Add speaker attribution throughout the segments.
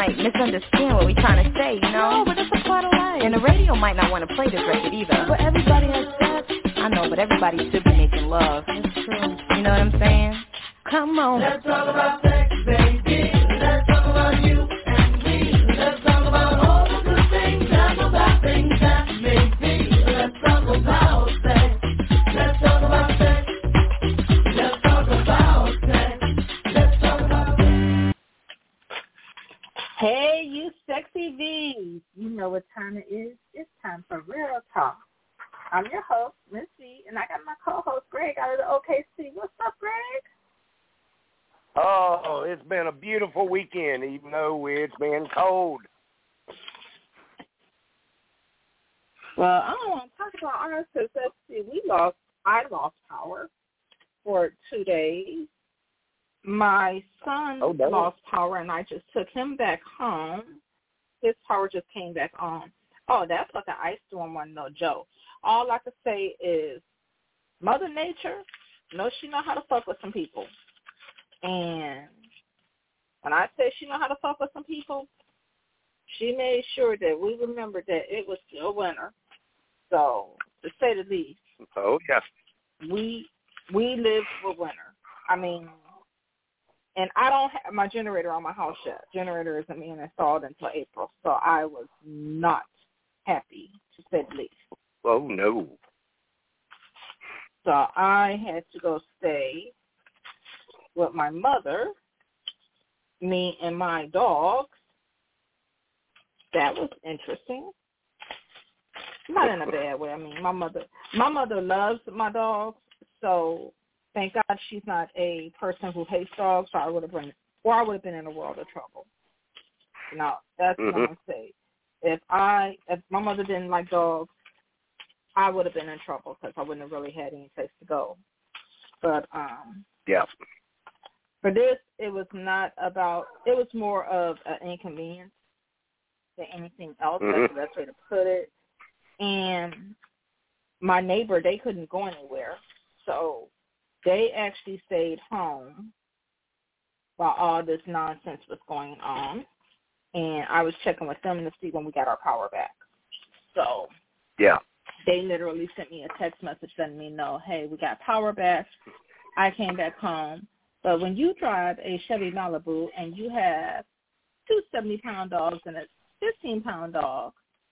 Speaker 1: might misunderstand what we're trying to say, you know?
Speaker 2: No, but it's a part of life.
Speaker 1: And the radio might not want to play this record either.
Speaker 2: But everybody has sex.
Speaker 1: I know, but everybody should be making love.
Speaker 2: That's true.
Speaker 1: You know what I'm saying? Come on.
Speaker 3: Let's talk about sex, baby. Let's talk about you and me. Let's talk about all the good things and the bad things that may be. Let's talk about sex. Let's talk about sex. Let's talk about sex. Let's talk about sex.
Speaker 2: Hey, you sexy V's. You know what time it is. It's time for Real Talk. I'm your host, Missy, and I got my co-host, Greg, out of the OKC. What's up, Greg?
Speaker 4: Oh, it's been a beautiful weekend, even though it's been cold.
Speaker 2: Well, I don't want to talk about ours because, let's see, I lost power for 2 days. My son lost power, and I just took him back home. His power just came back on. Oh, that fucking ice storm wasn't no joke. All I could say is Mother Nature, she know how to fuck with some people. And when I say she know how to fuck with some people, she made sure that we remembered that it was still winter. So, to say the least, we lived with winter. I mean, and I don't have my generator on my house yet. Generator isn't being installed until April, so I was not happy, to say the least.
Speaker 4: Oh, no.
Speaker 2: So I had to go stay with my mother, me and my dogs. That was interesting. Not in a bad way. I mean, my mother loves my dogs, so thank God she's not a person who hates dogs, or I would have been in a world of trouble. No, that's what I'm going to say. If my mother didn't like dogs, I would have been in trouble because I wouldn't have really had any place to go. But for this, it was more of an inconvenience than anything else. That's the best way to put it. And my neighbor, they couldn't go anywhere, so they actually stayed home while all this nonsense was going on. And I was checking with them to see when we got our power back. So they literally sent me a text message letting me know, hey, we got power back. I came back home. But when you drive a Chevy Malibu and you have 2 70-pound dogs and a 15-pound dog,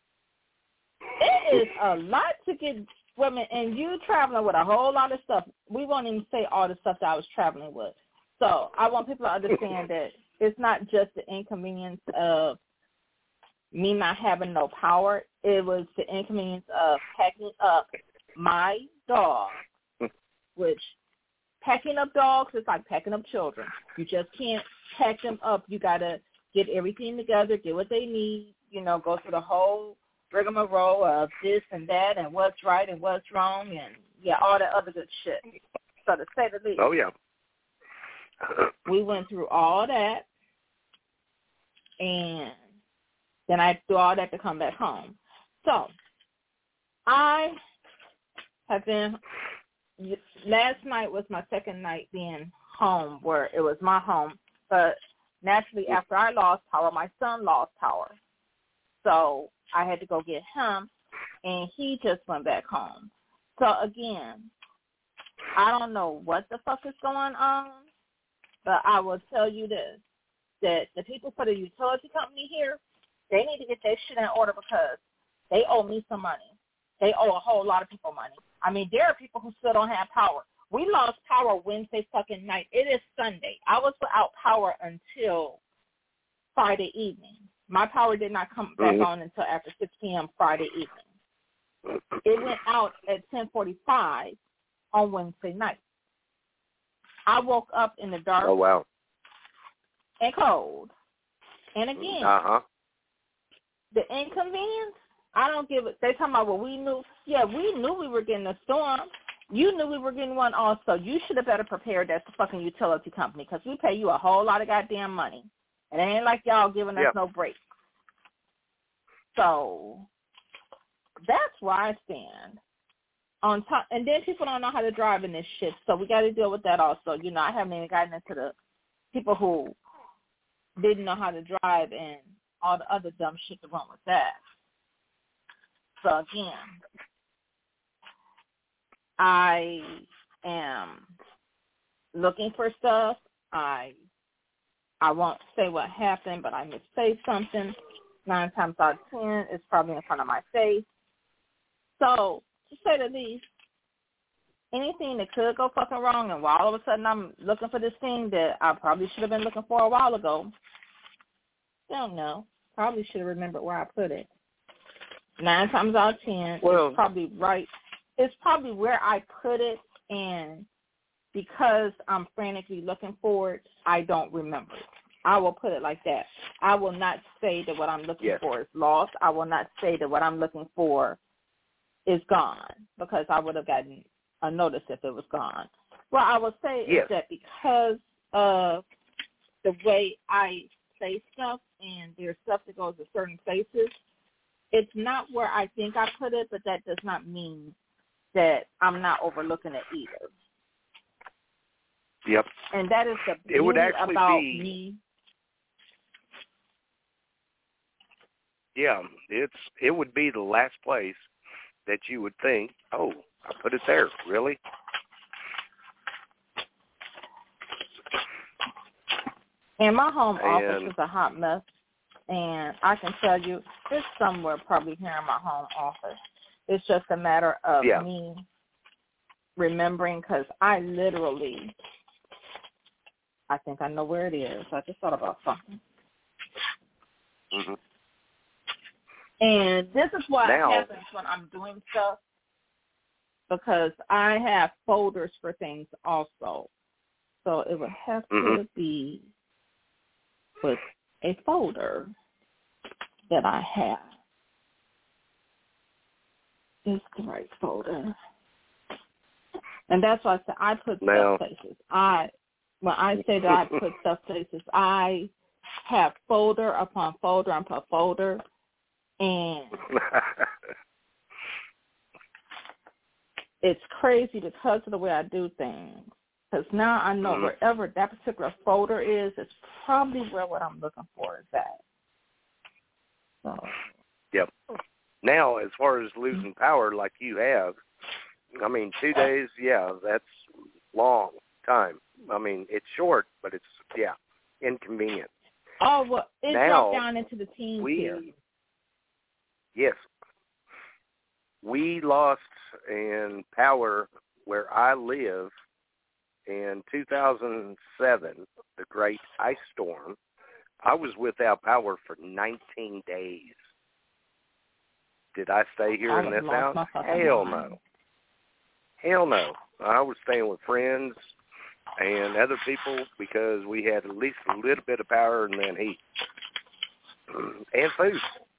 Speaker 2: it is a lot to get women, and you traveling with a whole lot of stuff. We won't even say all the stuff that I was traveling with. So I want people to understand that it's not just the inconvenience of me not having no power. It was the inconvenience of packing up my dog, which packing up dogs is like packing up children. You just can't pack them up. You got to get everything together, get what they need, go through the whole rigmarole of this and that and what's right and what's wrong and, all that other good shit. So to say the least.
Speaker 4: Oh, yeah.
Speaker 2: We went through all that, and then I do all that to come back home. So I have been, last night was my second night being home where it was my home, but naturally after I lost power, my son lost power. So I had to go get him, and he just went back home. So again, I don't know what the fuck is going on, but I will tell you this, that the people for the utility company here, they need to get their shit in order because they owe me some money. They owe a whole lot of people money. I mean, there are people who still don't have power. We lost power Wednesday fucking night. It is Sunday. I was without power until Friday evening. My power did not come back on until after 6 p.m. Friday evening. It went out at 10:45 on Wednesday night. I woke up in the dark and cold. And again, the inconvenience, I don't give it. They talking about, well, we knew. Yeah, we knew we were getting a storm. You knew we were getting one also. You should have better prepared as the fucking utility company because we pay you a whole lot of goddamn money. And it ain't like y'all giving us no break. So that's where I stand. On top, and then people don't know how to drive in this shit, so we got to deal with that also. I haven't even gotten into the people who didn't know how to drive, and all the other dumb shit that went with that. So again, I am looking for stuff. I won't say what happened, but I missay something. 9 times out of 10, it's probably in front of my face. So, to say the least, anything that could go fucking wrong, and while all of a sudden I'm looking for this thing that I probably should have been looking for a while ago, don't know. Probably should have remembered where I put it. 9 times out of 10, it's probably right. It's probably where I put it, and because I'm frantically looking for it, I don't remember it. I will put it like that. I will not say that what I'm looking for is lost. I will not say that what I'm looking for is gone, because I would have gotten a notice if it was gone. What I will say is that because of the way I say stuff, and there's stuff that goes to certain places, it's not where I think I put it, but that does not mean that I'm not overlooking it either.
Speaker 4: Yep.
Speaker 2: And that is the beauty about me.
Speaker 4: Yeah, it would be the last place that you would think, oh, I put it there. Really?
Speaker 2: And my home office is a hot mess, and I can tell you it's somewhere probably here in my home office. It's just a matter of me remembering, because I think I know where it is. I just thought about something.
Speaker 4: Mm-hmm.
Speaker 2: And this is what happens when I'm doing stuff, because I have folders for things also. So it would have to be with a folder that I have. It's the right folder. And that's why I said I put stuff places. When I say that I put stuff places, I have folder upon folder upon folder. And it's crazy because of the way I do things. Because now I know wherever that particular folder is, it's probably where what I'm looking for is at. So.
Speaker 4: Yep. Now, as far as losing power like you have, I mean, 2 days, that's long time. I mean, it's short, but it's, inconvenient.
Speaker 2: Oh, well, it dropped down into the teens here.
Speaker 4: Yes. We lost in power where I live in 2007, the Great Ice Storm. I was without power for 19 days. Did I stay here in this house? Hell no. Hell no. I was staying with friends and other people because we had at least a little bit of power and then heat and food.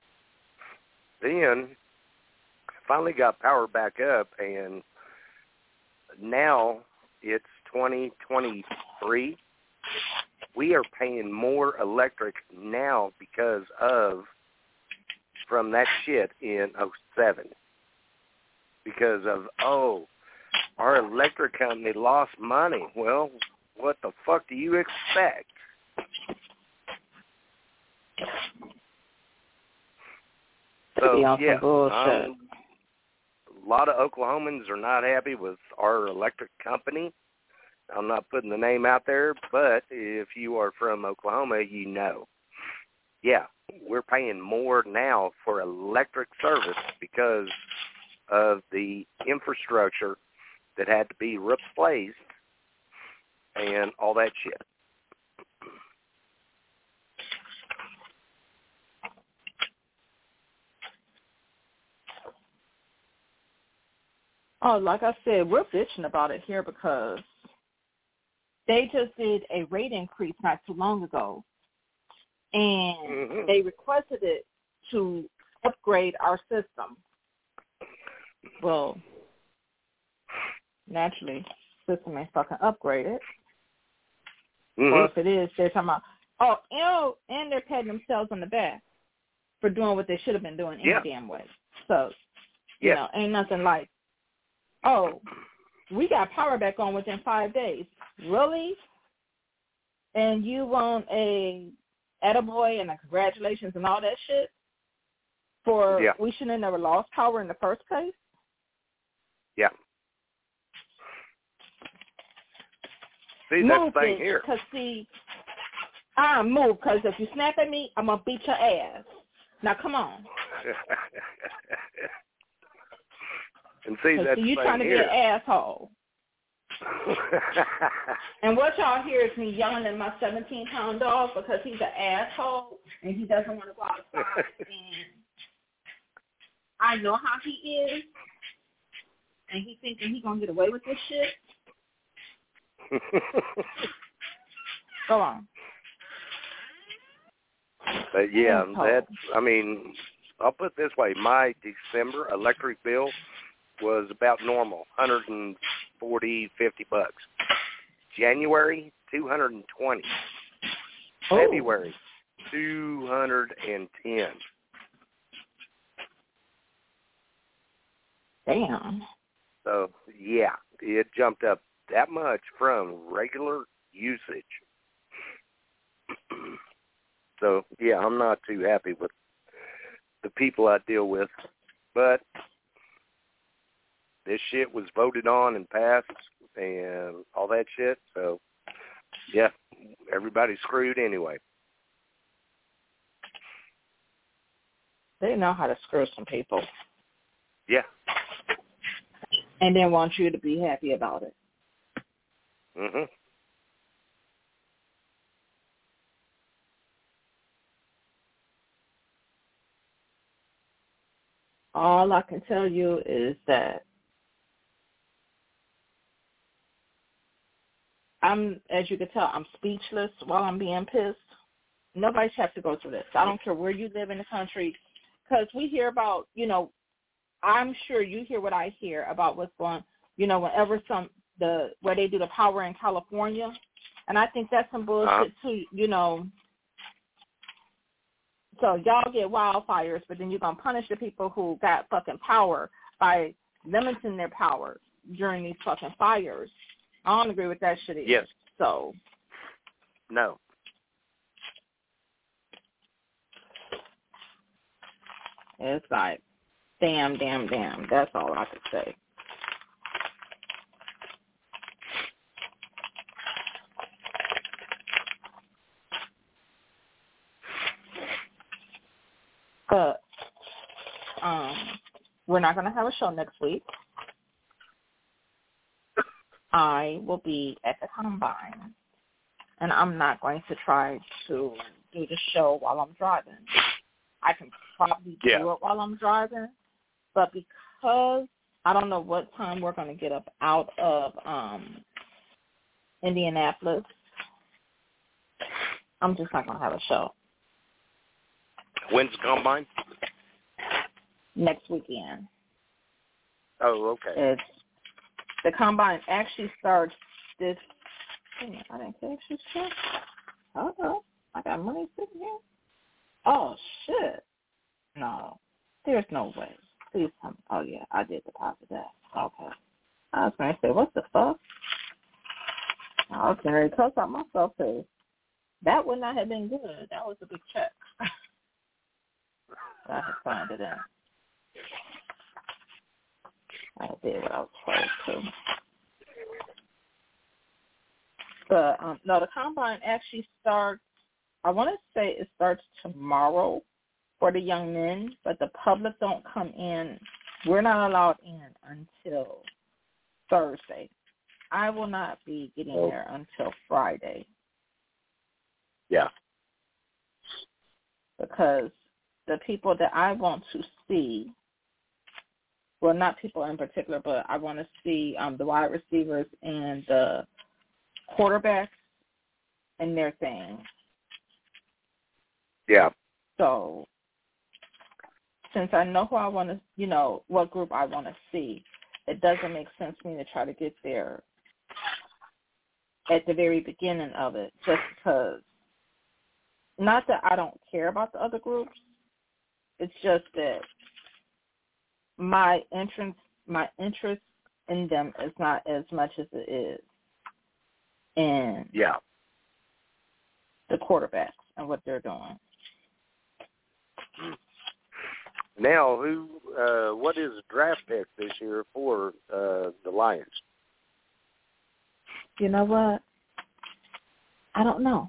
Speaker 4: Then finally got power back up, and now it's 2023. We are paying more electric now because of from that shit in 2007. Because of, our electric company lost money. Well, what the fuck do you expect? So, a lot of Oklahomans are not happy with our electric company. I'm not putting the name out there, but if you are from Oklahoma, you know. Yeah, we're paying more now for electric service because of the infrastructure that had to be replaced and all that shit.
Speaker 2: Oh, like I said, we're bitching about it here because they just did a rate increase not too long ago, and they requested it to upgrade our system. Well, naturally, system ain't fucking upgraded. Or if it is, they're talking about, and they're patting themselves on the back for doing what they should have been doing any damn way. So, you know, ain't nothing like, we got power back on within 5 days. Really? And you want a attaboy and a congratulations and all that shit, we shouldn't have never lost power in the first place?
Speaker 4: Yeah. See,
Speaker 2: move,
Speaker 4: that's the thing here.
Speaker 2: Because, move, because if you snap at me, I'm going to beat your ass. Now, come on.
Speaker 4: And see, that's
Speaker 2: you trying to be an asshole. And what y'all hear is me yelling at my 17-pound dog because he's an asshole and he doesn't want to go outside. And I know how he is, and he thinking he gonna get away with this shit. Go on.
Speaker 4: But yeah, I'll put it this way: my December electric bill was about normal, $140, $50. January, $220. February, $210.
Speaker 2: Damn.
Speaker 4: So yeah, it jumped up that much from regular usage. So yeah, I'm not too happy with the people I deal with, but this shit was voted on and passed and all that shit. So yeah, everybody's screwed anyway.
Speaker 2: They know how to screw some people.
Speaker 4: Yeah.
Speaker 2: And then want you to be happy about it.
Speaker 4: Mhm.
Speaker 2: All I can tell you is that as you can tell, I'm speechless while I'm being pissed. Nobody should have to go through this. I don't care where you live in the country, because we hear about, I'm sure you hear what I hear about what's going, whenever where they do the power in California, and I think that's some bullshit too, So y'all get wildfires, but then you're going to punish the people who got fucking power by limiting their power during these fucking fires. I don't agree with that shit either.
Speaker 4: Yes.
Speaker 2: So.
Speaker 4: No.
Speaker 2: It's like, damn. That's all I could say. But we're not going to have a show next week. I will be at the Combine, and I'm not going to try to do the show while I'm driving. I can probably do it while I'm driving, but because I don't know what time we're going to get up out of Indianapolis, I'm just not going to have a show.
Speaker 4: When's the Combine?
Speaker 2: Next weekend.
Speaker 4: Oh, okay.
Speaker 2: The Combine actually starts this. I didn't actually check. Hold on. I got money sitting here. Oh, shit. No. There's no way. Please tell me. Oh, yeah. I did deposit that. Okay. I was going to say, what the fuck? I was going to cuss out myself, too. That would not have been good. That was a big check. I had to find it in. I did what I was supposed to. But, no, the Combine actually starts, I want to say it starts tomorrow for the young men, but the public don't come in. We're not allowed in until Thursday. I will not be getting there until Friday.
Speaker 4: Yeah.
Speaker 2: Because the people that I want to see, well, not people in particular, but I want to see the wide receivers and the quarterbacks and their thing.
Speaker 4: Yeah.
Speaker 2: So since I know who I want to, what group I want to see, it doesn't make sense for me to try to get there at the very beginning of it, just because, not that I don't care about the other groups, it's just that my interest in them is not as much as it is in the quarterbacks, and what they're doing.
Speaker 5: Now, what is the draft pick this year for the Lions?
Speaker 2: You know what? I don't know.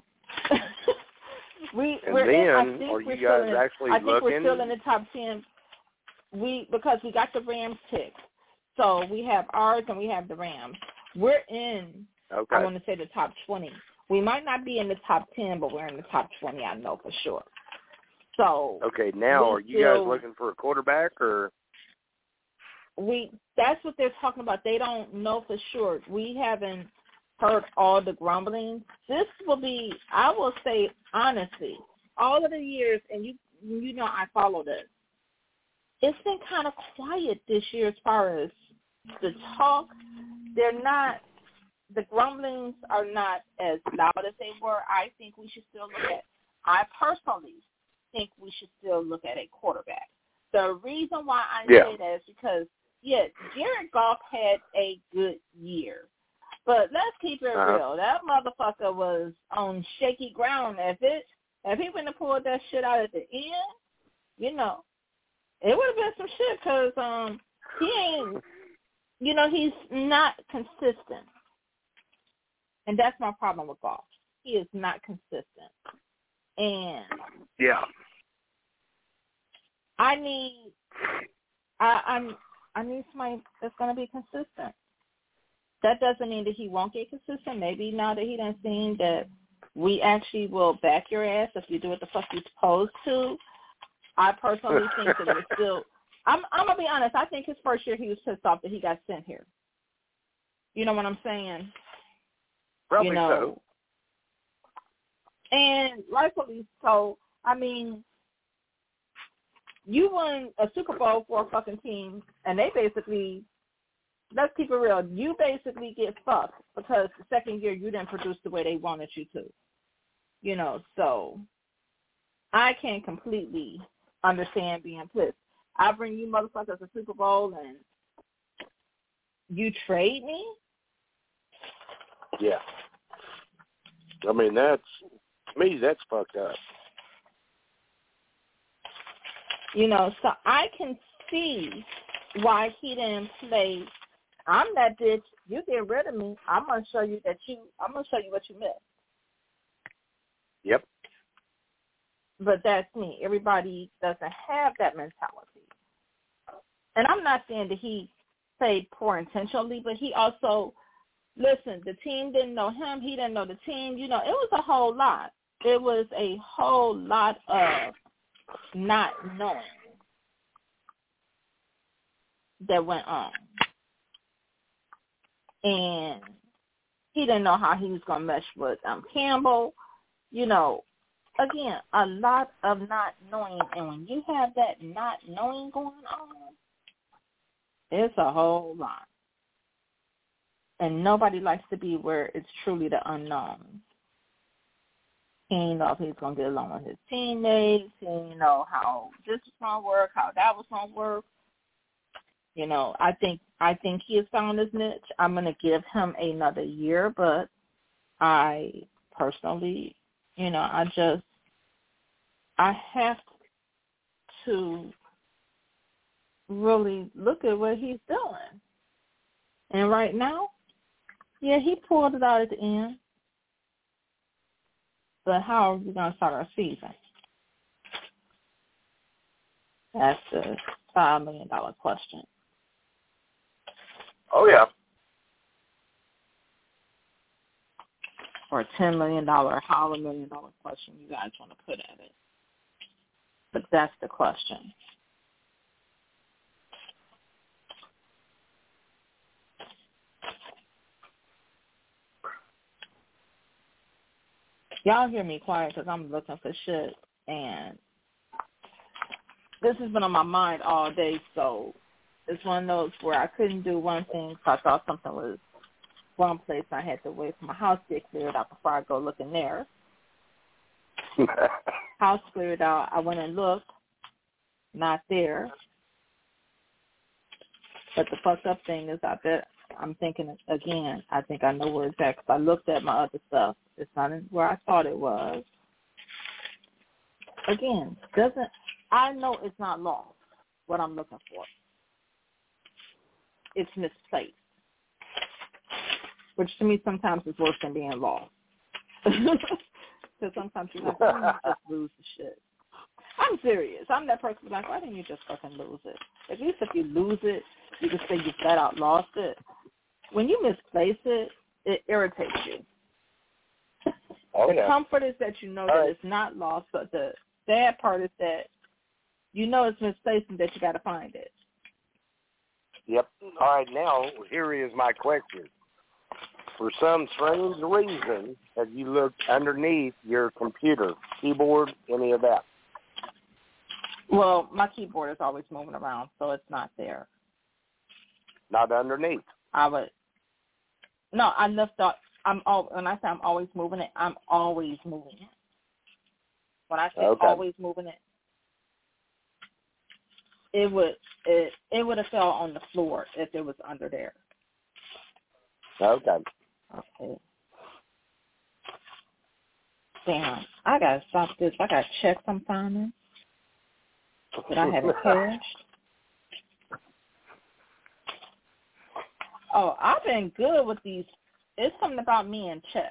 Speaker 5: Are you guys actually looking?
Speaker 2: I think we're still in the top 10. Because we got the Rams pick. So we have ours and we have the Rams. We're in, I want to say, the top 20. We might not be in the top 10, but we're in the top 20, I know for sure. So
Speaker 5: okay, now are you guys looking for a quarterback or?
Speaker 2: That's what they're talking about. They don't know for sure. We haven't heard all the grumblings. This will be, I will say honestly, all of the years, and you know I follow this. It's been kind of quiet this year as far as the talk. The grumblings are not as loud as they were. I personally think we should still look at a quarterback. The reason why I say that is because, Jared Goff had a good year. But let's keep it real. That motherfucker was on shaky ground. If he wouldn't have pulled that shit out at the end, it would have been some shit because he ain't, he's not consistent. And that's my problem with Goff. He is not consistent. And I need somebody that's going to be consistent. That doesn't mean that he won't get consistent. Maybe now that he done seen that we actually will back your ass if you do what the fuck you're supposed to. I personally think that it's still – I'm going to be honest. I think his first year he was pissed off that he got sent here. You know what I'm saying?
Speaker 5: Probably so.
Speaker 2: And rightfully so. I mean, you won a Super Bowl for a fucking team, and they basically – let's keep it real. You basically get fucked because the second year you didn't produce the way they wanted you to. So I can't completely – understand being pissed. I bring you motherfuckers a Super Bowl and you trade me?
Speaker 5: Yeah. I mean, to me, that's fucked up.
Speaker 2: So I can see why he didn't play, I'm that bitch, you get rid of me, I'm going to show you what you missed.
Speaker 5: Yep.
Speaker 2: But that's me. Everybody doesn't have that mentality. And I'm not saying that he played poor intentionally, but he also, listen, the team didn't know him. He didn't know the team. It was a whole lot. It was a whole lot of not knowing that went on. And he didn't know how he was going to mesh with Campbell. Again, a lot of not knowing, and when you have that not knowing going on, it's a whole lot. And nobody likes to be where it's truly the unknown. He didn't know if he was going to get along with his teammates. He didn't know how this was going to work, how that was going to work. I think he has found his niche. I'm going to give him another year, but I personally, I have to really look at what he's doing. And right now, he pulled it out at the end. But how are we going to start our season? That's the $5 million question.
Speaker 5: Oh, yeah.
Speaker 2: Or a $10 million, $100 million question you guys want to put at it. But that's the question. Y'all hear me quiet because I'm looking for shit, and this has been on my mind all day, so it's one of those where I couldn't do one thing because I thought something was one place. I had to wait for my house to get cleared out before I go look in there. House cleared out. I went and looked. Not there. But the fucked up thing is I'm thinking again, I think I know where it's at because I looked at my other stuff. It's not where I thought it was. again, I know it's not lost, what I'm looking for. It's misplaced, which to me sometimes is worse than being lost. Because sometimes you're like, why didn't you just lose the shit? I'm serious. I'm that person who's like, why didn't you just fucking lose it? At least if you lose it, you can say you flat out lost it. When you misplace it, it irritates you.
Speaker 5: Oh,
Speaker 2: the comfort is that you know that it's not lost, but the sad part is that you know it's misplaced and that you got to find it.
Speaker 5: Yep. All right, now here is my question. For some strange reason, have you looked underneath your computer, keyboard, any of that?
Speaker 2: Well, my keyboard is always moving around, so it's not there.
Speaker 5: Not underneath?
Speaker 2: No, I lift up. When I say I'm always moving it, I'm always moving it. When I say always moving it, it would have fell on the floor if it was under there.
Speaker 5: Okay.
Speaker 2: Okay. Damn, I gotta stop this. I gotta check some timing. Did I have it cashed? Oh, I've been good with these. It's something about me and checks.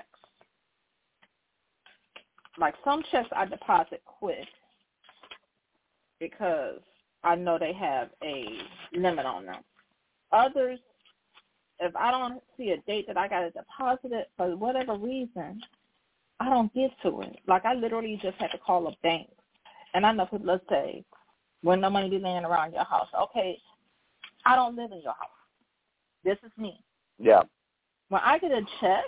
Speaker 2: Like some checks I deposit quick because I know they have a limit on them. Others, if I don't see a date that I got to deposit it for whatever reason, I don't get to it. Like I literally just had to call a bank. And I know, let's say, when no money be laying around your house. Okay, I don't live in your house. This is me.
Speaker 5: Yeah.
Speaker 2: When I get a check,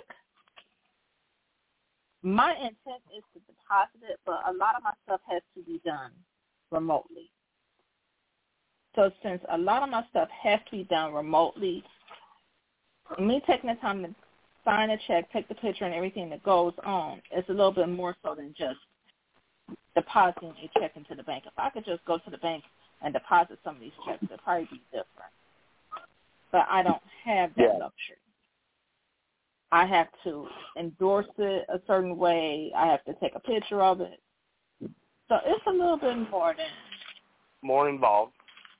Speaker 2: my intent is to deposit it, but a lot of my stuff has to be done remotely. So since a lot of my stuff has to be done remotely, me taking the time to sign a check, take the picture and everything that goes on, it's a little bit more so than just depositing a check into the bank. If I could just go to the bank and deposit some of these checks, it'd probably be different. But I don't have that luxury. I have to endorse it a certain way. I have to take a picture of it. So it's a little bit
Speaker 5: more involved.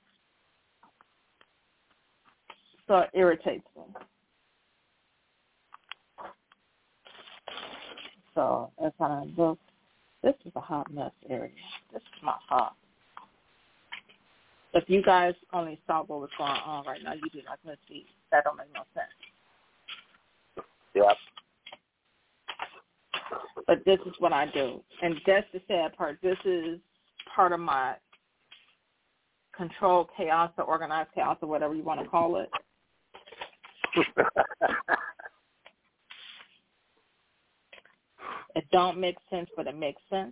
Speaker 2: So it irritates me. So as I look, this is a hot mess area. This is not hot. If you guys only saw what was going on right now, you'd be like, let's see, that don't make no sense.
Speaker 5: Yep.
Speaker 2: But this is what I do. And that's the sad part. This is part of my controlled chaos or organized chaos or whatever you want to call it. It don't make sense, but it makes sense.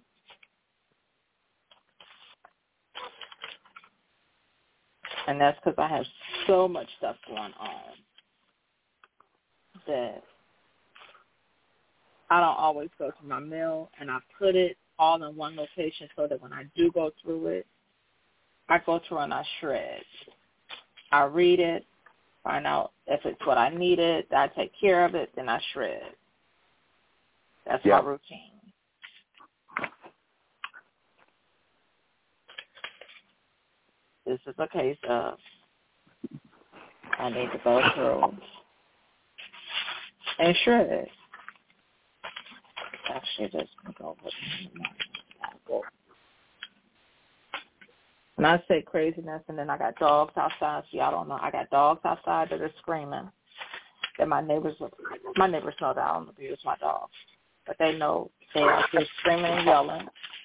Speaker 2: And that's because I have so much stuff going on that I don't always go to my mail, and I put it all in one location so that when I do go through it, I go through and I shred. I read it, find out if it's what I needed, I take care of it, then I shred. That's my routine. This is a case of I need to go through and shred. Actually, this can go with me. When I say craziness, and then I got dogs outside, so y'all don't know. I got dogs outside that are screaming. That my neighbors know that I don't abuse my dogs, but they know they are just screaming and yelling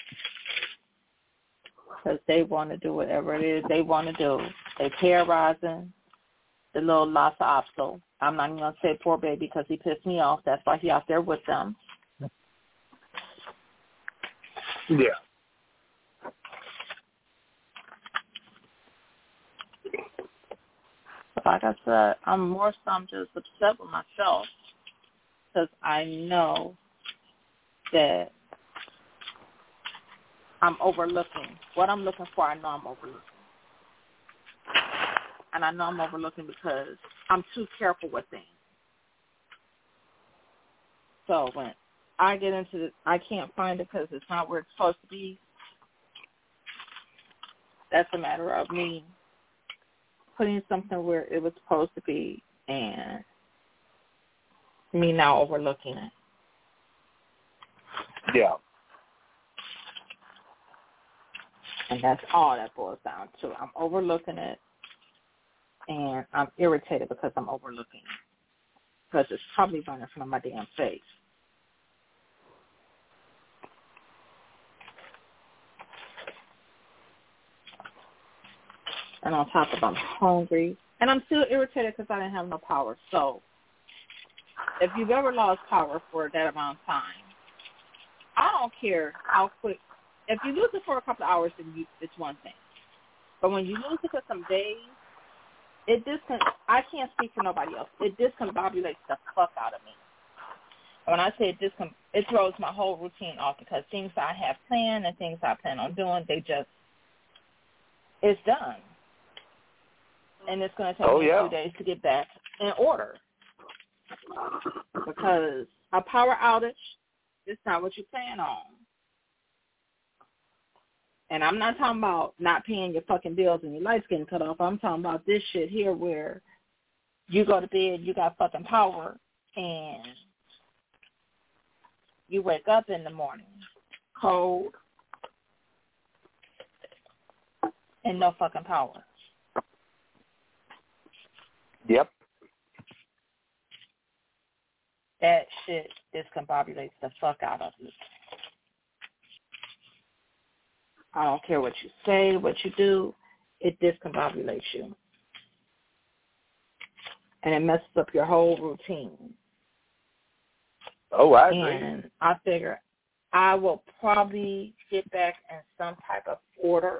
Speaker 2: because they want to do whatever it is they want to do. They terrorizing the little Lhasa Apso. I'm not even gonna say poor baby because he pissed me off. That's why he out there with them.
Speaker 5: Yeah.
Speaker 2: Like I said, I'm just upset with myself because I know that I'm overlooking. What I'm looking for, I know I'm overlooking. And I know I'm overlooking because I'm too careful with things. So when I get into it, I can't find it because it's not where it's supposed to be. that's a matter of me putting something where it was supposed to be and me now overlooking it.
Speaker 5: Yeah.
Speaker 2: And that's all that boils down to. I'm overlooking it, and I'm irritated because I'm overlooking it. Because it's probably running from my damn face. And on top of I'm hungry. And I'm still irritated because I didn't have no power. So if you've ever lost power for that amount of time, I don't care how quick. If you lose it for a couple of hours, then it's one thing. But when you lose it for some days, I can't speak for nobody else. It discombobulates the fuck out of me. When I say it throws my whole routine off because things I have planned and things I plan on doing, it's done. And it's going to take me a few days to get back in order. Because a power outage is not what you plan on. And I'm not talking about not paying your fucking bills and your lights getting cut off. I'm talking about this shit here where you go to bed, you got fucking power, and you wake up in the morning cold and no fucking power.
Speaker 5: Yep.
Speaker 2: That shit discombobulates the fuck out of me. I don't care what you say, what you do, it discombobulates you. And it messes up your whole routine.
Speaker 5: Oh, I agree.
Speaker 2: And I figure I will probably get back in some type of order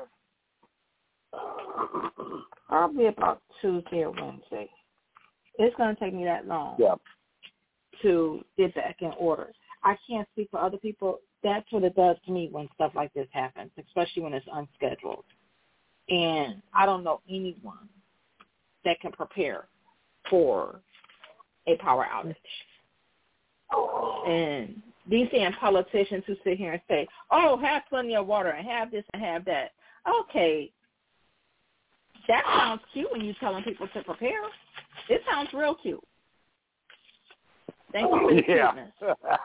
Speaker 2: probably about Tuesday or Wednesday. It's going to take me that long to get back in order. I can't speak for other people. That's what it does to me when stuff like this happens, especially when it's unscheduled. And I don't know anyone that can prepare for a power outage. And these damn politicians who sit here and say, oh, have plenty of water and have this and have that. Okay, that sounds cute when you're telling people to prepare. It sounds real cute. Thank you for the cuteness.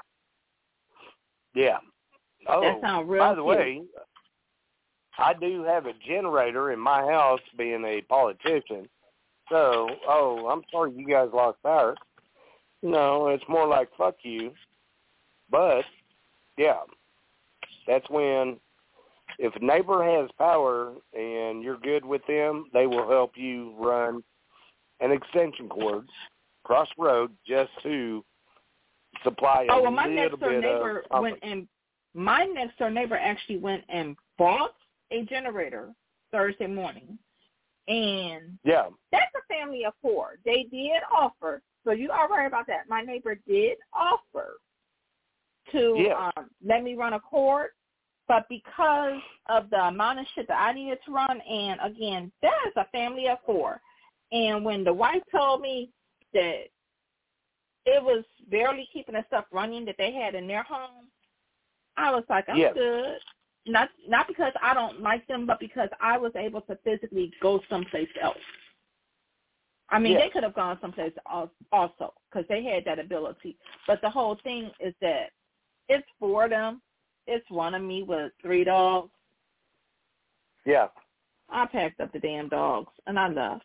Speaker 5: Yeah. Oh,
Speaker 2: that sounds real
Speaker 5: by the
Speaker 2: cute.
Speaker 5: way, I do have a generator in my house being a politician. So, I'm sorry you guys lost power. No, it's more like fuck you. But, yeah, that's when if a neighbor has power and you're good with them, they will help you run an extension cord across the road just to supply a little bit of...
Speaker 2: My next door neighbor actually went and bought a generator Thursday morning. And that's a family of four. They did offer, so you are right about that. My neighbor did offer to let me run a cord, but because of the amount of shit that I needed to run, and again, that is a family of four. And when the wife told me that it was barely keeping the stuff running that they had in their home, I was like, I'm good. Not because I don't like them, but because I was able to physically go someplace else. I mean, they could have gone someplace else also because they had that ability. But the whole thing is that it's four of them. It's one of me with 3 dogs.
Speaker 5: Yeah.
Speaker 2: I packed up the damn dogs, and I left.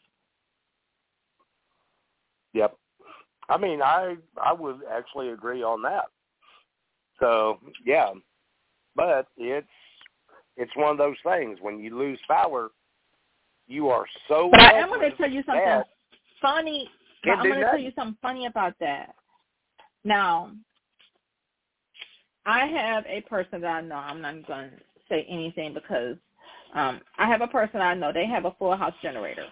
Speaker 5: Yep. I mean, I would actually agree on that. So, yeah. But it's one of those things. When you lose power, you are so...
Speaker 2: But I am going to tell you something funny. I'm going to tell you something funny about that. Now, I have a person that I know. I'm not going to say anything because I have a person I know. They have a full house generator.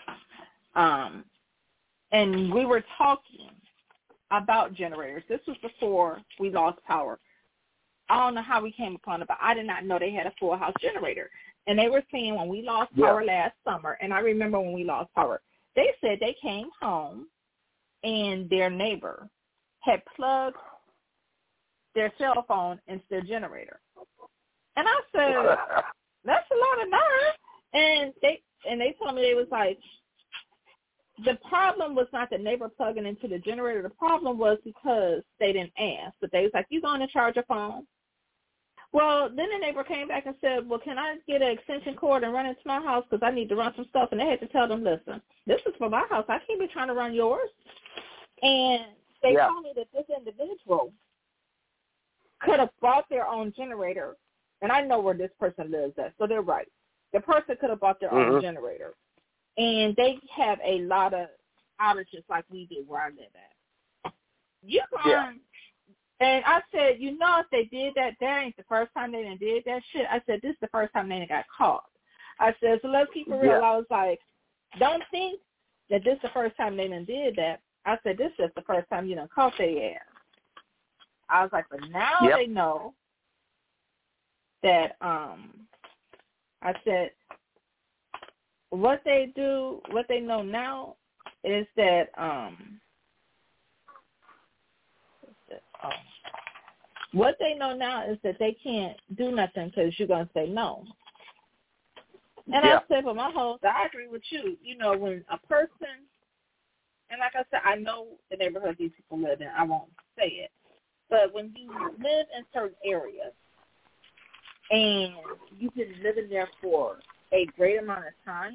Speaker 2: And we were talking about generators. This was before we lost power. I don't know how we came upon it, but I did not know they had a full house generator. And they were saying when we lost power last summer, and I remember when we lost power, they said they came home and their neighbor had plugged their cell phone into their generator. And I said, that's a lot of nerve. And they told me, they was like, the problem was not the neighbor plugging into the generator. The problem was because they didn't ask. But they was like, you going to charge your phone? Well, then the neighbor came back and said, well, can I get an extension cord and run into my house because I need to run some stuff? And they had to tell them, listen, this is for my house. I can't be trying to run yours. And they told me that this individual could have bought their own generator. And I know where this person lives at, so they're right. The person could have bought their own generator. And they have a lot of outages like we do where I live at. And I said, if they did that, that ain't the first time they done did that shit. I said, this is the first time they done got caught. I said, so let's keep it real. I was like, don't think that this is the first time they done did that. I said, this is the first time you done caught their ass. I was like, but now they know that, I said, what they know now is that, what they know now is that they can't do nothing because you're going to say no. And I said, but I agree with you. When a person, and like I said, I know the neighborhood these people live in. I won't say it. But when you live in certain areas and you've been living there for a great amount of time,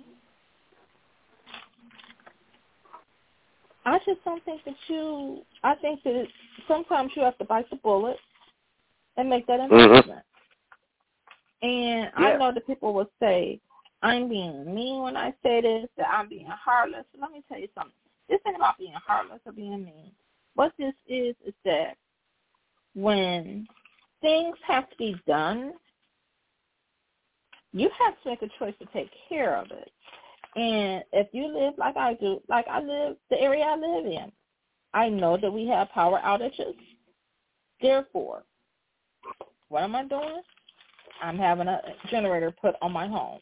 Speaker 2: I just don't think that I think that sometimes you have to bite the bullet and make that investment. And I know that people will say, I'm being mean when I say this, that I'm being heartless. Let me tell you something. This ain't about being heartless or being mean. What this is that when things have to be done, you have to make a choice to take care of it. And if you live like I do, like I live, the area I live in, I know that we have power outages. Therefore, what am I doing? I'm having a generator put on my home.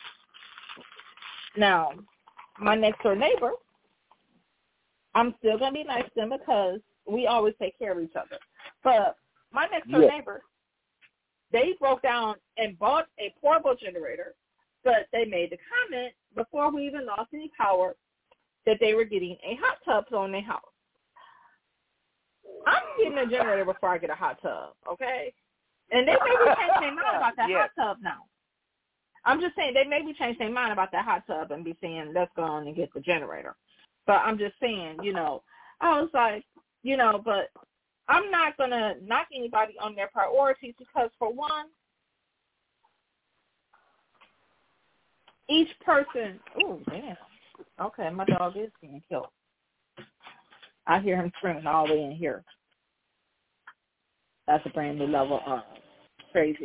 Speaker 2: Now, my next door neighbor, I'm still going to be nice to them because we always take care of each other. But my next door neighbor, they broke down and bought a portable generator, but they made the comment before we even lost any power that they were getting a hot tub put on their house. I'm getting a generator before I get a hot tub, okay? And they maybe change their mind about that hot tub now. I'm just saying they maybe change their mind about that hot tub and be saying, let's go on and get the generator. But I'm just saying, I was like, but I'm not going to knock anybody on their priorities because, for one, each person, ooh, damn. Okay, my dog is being killed. I hear him screaming all the way in here. That's a brand new level of craziness.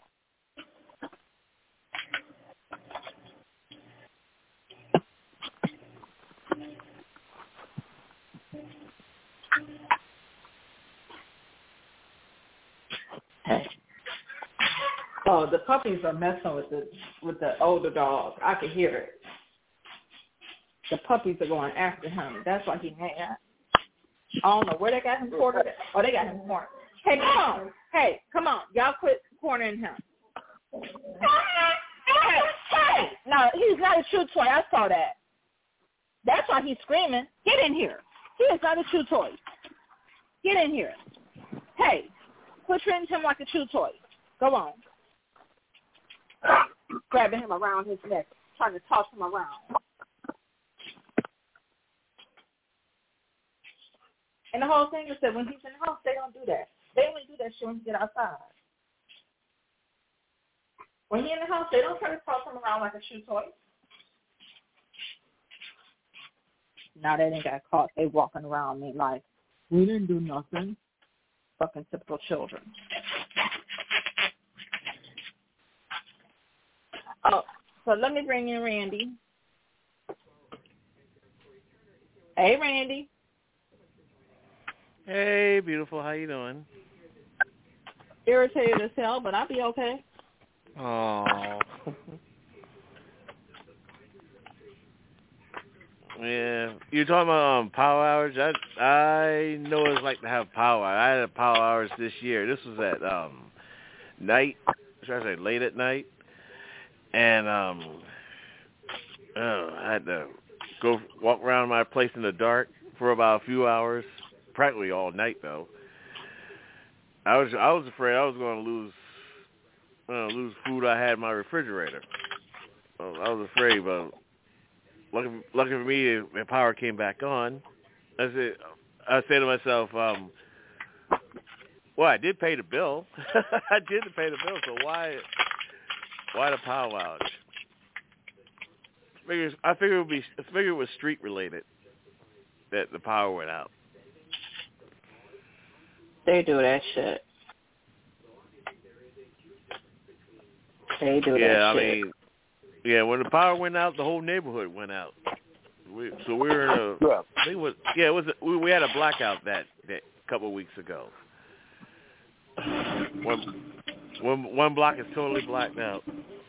Speaker 2: Hey. Oh, the puppies are messing with the older dog. I can hear it. The puppies are going after him. That's why he's mad. I don't know where they got him cornered. Oh, they got him cornered. Hey, come on. Hey, come on. Y'all quit cornering him. Hey. No, he's not a chew toy. I saw that. That's why he's screaming. Get in here. He is not a chew toy. Get in here. Hey, quit treating him like a chew toy. Go on. Grabbing him around his neck, trying to toss him around. And the whole thing is that when he's in the house, they don't do that. They only do that shit when he get outside. When he's in the house, they don't try to toss him around like a shoe toy. Now they didn't got caught. They walking around me like, we didn't do nothing. Fucking typical children. Oh, so let me bring in Randy. Hey, Randy.
Speaker 6: Hey, beautiful. How you doing?
Speaker 2: Irritated as hell, but I'll be okay.
Speaker 6: Oh. Yeah. You're talking about power hours? I know what it's like to have power. I had a power hours this year. This was at night. Should I say late at night? And I had to go walk around my place in the dark for about a few hours, practically all night though. I was afraid I was going to lose food I had in my refrigerator. I was afraid, but lucky for me, the power came back on. I said to myself, well, I did pay the bill. I did pay the bill, so why the power outage? I figured it was street related that the power went out.
Speaker 2: They do that shit. They do that shit.
Speaker 6: I mean, when the power went out, the whole neighborhood went out. We were in a. I think it was. We had a blackout that couple of weeks ago. One block is totally blacked out.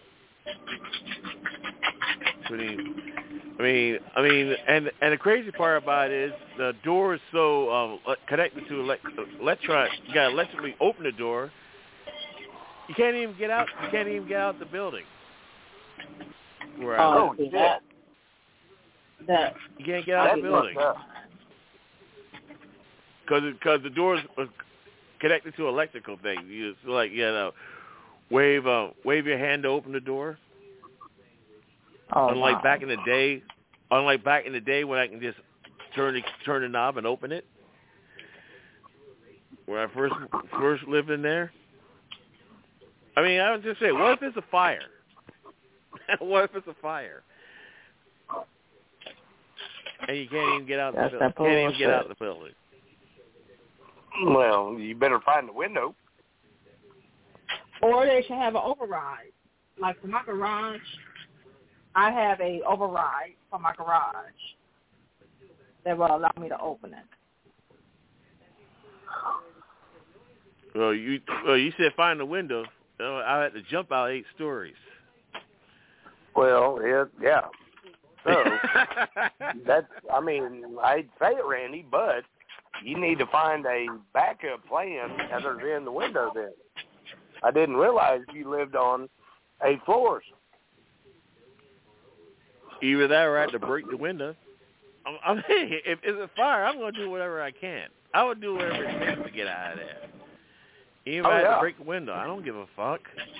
Speaker 6: I mean, and the crazy part about it is the door is so connected to electron. You got to electrically open the door. You can't even get out. You can't even get out the building. Where I live.
Speaker 2: That
Speaker 6: you can't get out the building because the doors are connected to an electrical thing. You wave your hand to open the door. Unlike back in the day when I can just turn the knob and open it. When I first lived in there. I mean, I was just saying, what if it's a fire? What if it's a fire? And you can't even get out the building. Can't even get out the building.
Speaker 5: Well, you better find the window.
Speaker 2: Or they should have an override. Like for my garage, I have a override for my garage that will allow me to open it.
Speaker 6: Well, you said find the window. I had to jump out 8 stories.
Speaker 5: Well, yeah. So that's. I mean, I'd say it, Randy, but you need to find a backup plan other than the window. Then I didn't realize you lived on 8 floors.
Speaker 6: Either that or I had to break the window. I mean, if it's a fire, I'm going to do whatever I can. I would do whatever it takes to get out of there. Even if I had to break the window, I don't give a fuck.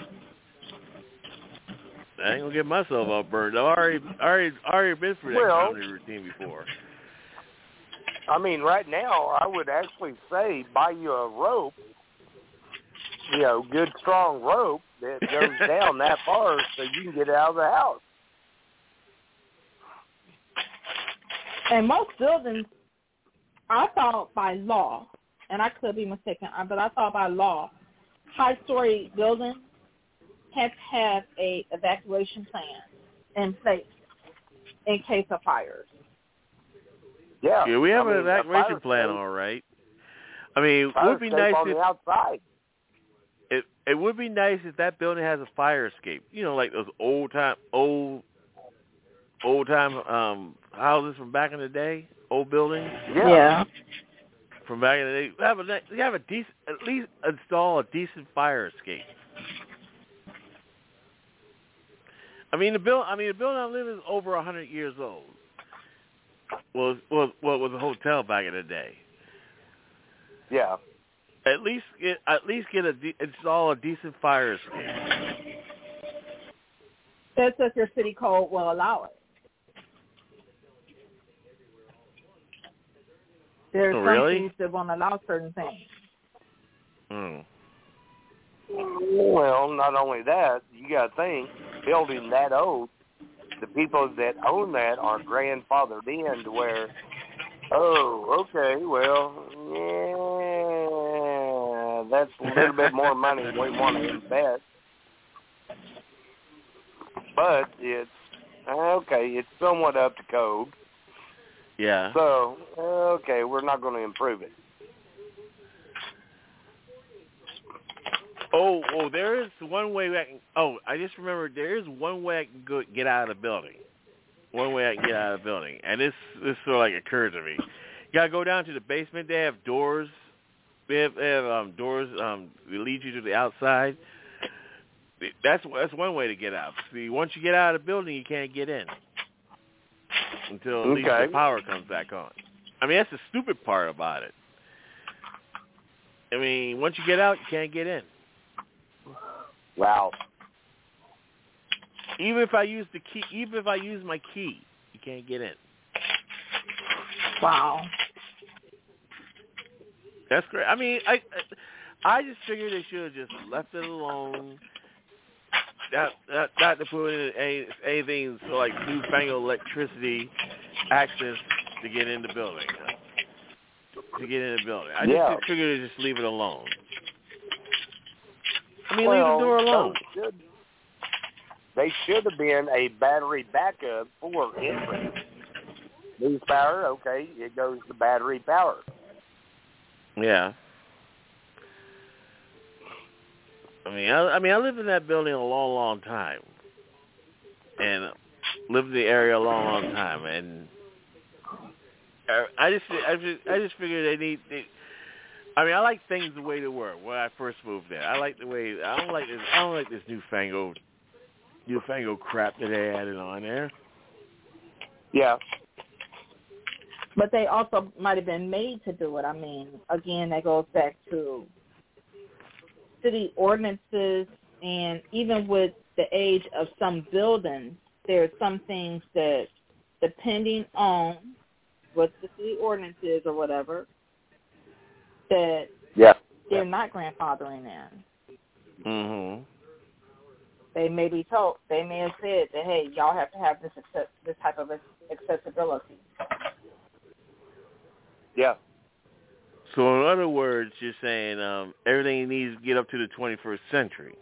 Speaker 6: I ain't gonna get myself all burned. I've already been through that kind of routine before.
Speaker 5: I mean, right now, I would actually say buy you a rope, good strong rope that goes down that far so you can get out of the house.
Speaker 2: And most buildings, I thought by law, and I could be mistaken, but I thought by law, high-story buildings have to have a evacuation plan in place in case of fires.
Speaker 5: Yeah,
Speaker 6: we have an evacuation plan, all right. I mean, it would be nice
Speaker 5: on the outside.
Speaker 6: It would be nice if that building has a fire escape. Like those old time houses from back in the day, old buildings.
Speaker 2: Yeah.
Speaker 6: From back in the day, you have at least install a decent fire escape. I mean, the building I live in is over 100 years old. Was a hotel back in the day.
Speaker 5: Yeah.
Speaker 6: At least install a decent fire escape.
Speaker 2: That's if your city code will allow it. There's some things that won't allow certain things.
Speaker 5: Well, not only that, you got to think, building that old, the people that own that are grandfathered in to where, okay, well, yeah, that's a little bit more money than we want to invest. But it's somewhat up to code.
Speaker 6: Yeah.
Speaker 5: So, okay, we're not going to improve it.
Speaker 6: Oh, there is one way I can. I just remembered there is one way I can get out of the building. One way I can get out of the building, and this sort of occurred to me. You gotta go down to the basement. They have doors. They have doors that lead you to the outside. That's one way to get out. See, once you get out of the building, you can't get in. until at least the power comes back on. I mean, that's the stupid part about it. I mean, once you get out, you can't get in.
Speaker 5: Wow.
Speaker 6: Even if I use my key, you can't get in.
Speaker 2: Wow.
Speaker 6: That's great. I mean, I just figured they should have just left it alone. Not to put in anything so like newfangled electricity access to get in the building. I just figured to just leave it alone. I mean, leave the door alone.
Speaker 5: They should have been a battery backup for entry. Lose power, okay, it goes to battery power.
Speaker 6: Yeah. I lived in that building a long, long time, and lived in the area a long, long time, and I just figured I like things the way they were when I first moved there. I don't like this newfangled crap that they added on there.
Speaker 5: Yeah.
Speaker 2: But they also might have been made to do it. I mean, again, that goes back to city ordinances, and even with the age of some buildings, there are some things that, depending on what the city ordinance is or whatever, that they're not grandfathering in.
Speaker 6: Mm-hmm.
Speaker 2: They may be told, they may have said that, hey, y'all have to have this type of accessibility.
Speaker 5: Yeah.
Speaker 6: So in other words, you're saying everything needs to get up to the 21st century.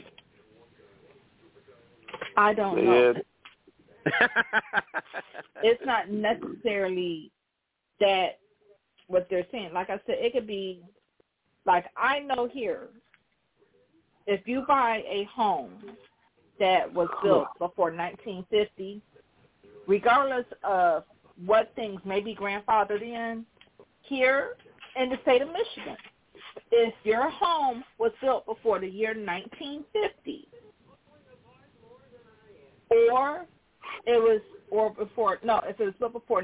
Speaker 2: I don't know. It's not necessarily that what they're saying. Like I said, it could be, like I know here, if you buy a home that was built before 1950, regardless of what things may be grandfathered in, here in the state of Michigan, if your home was built before the year 1950, if it was built before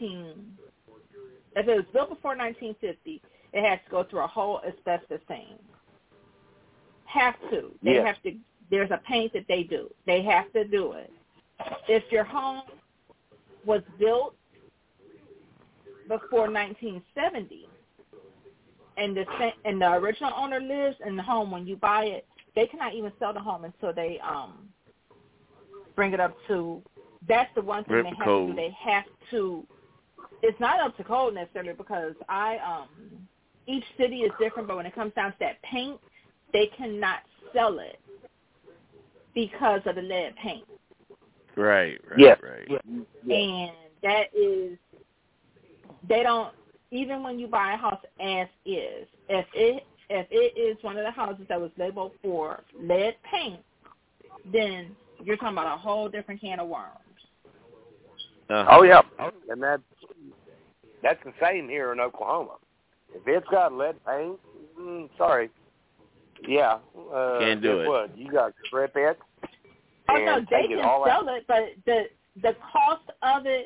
Speaker 2: 1950, it has to go through a whole asbestos thing. Have to. They have to. There's a paint that they do. They have to do it. If your home was built before 1970, and the original owner lives in the home when you buy it, they cannot even sell the home until they bring it up to. That's the one thing they have to do. They have to. It's not up to code necessarily, because each city is different, but when it comes down to that paint, they cannot sell it because of the lead paint.
Speaker 6: Right.
Speaker 5: Yeah.
Speaker 2: And that is, they don't, even when you buy a house as is, if it is one of the houses that was labeled for lead paint, then you're talking about a whole different can of worms.
Speaker 5: Oh, yeah. And that's the same here in Oklahoma. If it's got lead paint, sorry. Yeah.
Speaker 6: Can't do it.
Speaker 5: What? You got to strip it.
Speaker 2: Oh, no, they can sell it, but the cost of it,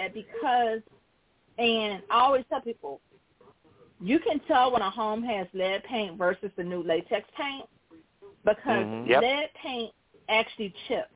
Speaker 2: and I always tell people, you can tell when a home has lead paint versus the new latex paint, because lead paint actually chips.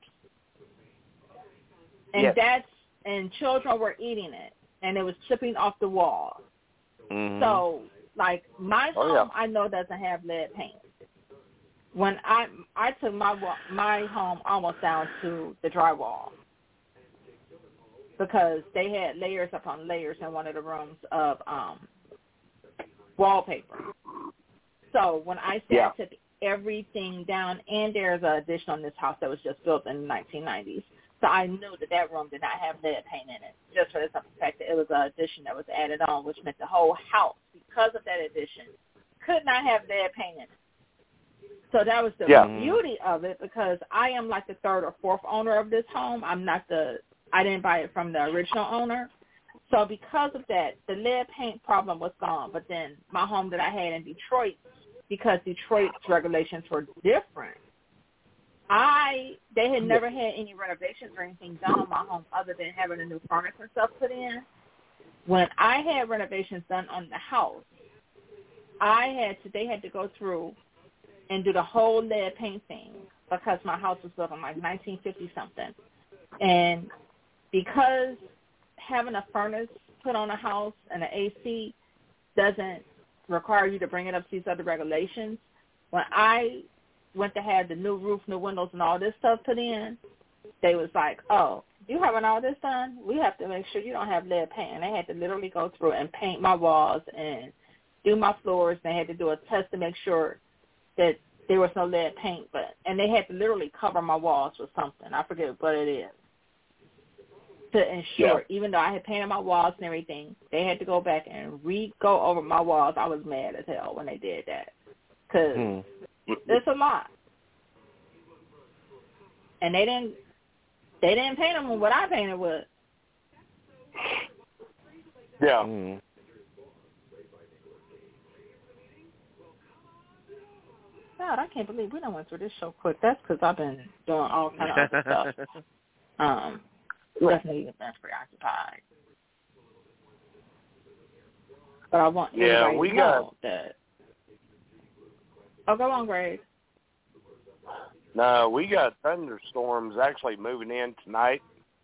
Speaker 2: And and children were eating it, and it was chipping off the wall.
Speaker 6: Mm-hmm.
Speaker 2: So, like, my home, I know doesn't have lead paint. When I took my home almost down to the drywall, because they had layers upon layers in one of the rooms of wallpaper. So when I said I took everything down, and there's an addition on this house that was just built in the 1990s, so I knew that room did not have lead paint in it, just for the simple fact that it was an addition that was added on, which meant the whole house, because of that addition, could not have lead paint in it. So that was the beauty of it, because I am like the third or fourth owner of this home. I didn't buy it from the original owner. So because of that, the lead paint problem was gone. But then my home that I had in Detroit, because Detroit's regulations were different, They had never had any renovations or anything done on my home other than having a new furnace and stuff put in. When I had renovations done on the house, they had to go through and do the whole lead paint thing because my house was built in like 1950 something. And because having a furnace put on a house and an AC doesn't require you to bring it up to these other regulations, when I went to have the new roof, new windows, and all this stuff put in, they was like, oh, you having all this done? We have to make sure you don't have lead paint. And they had to literally go through and paint my walls and do my floors. They had to do a test to make sure that there was no lead paint. And they had to literally cover my walls with something. I forget what it is. To ensure, even though I had painted my walls and everything, they had to go back and go over my walls. I was mad as hell when they did that because it's a lot. And they didn't paint them with what I painted with.
Speaker 5: Yeah.
Speaker 2: God, I can't believe we done went through this show quick. That's because I've been doing all kind of other stuff. Definitely been preoccupied. But I want everybody to know that. Oh, go on, Greg.
Speaker 5: No, we got thunderstorms actually moving in tonight.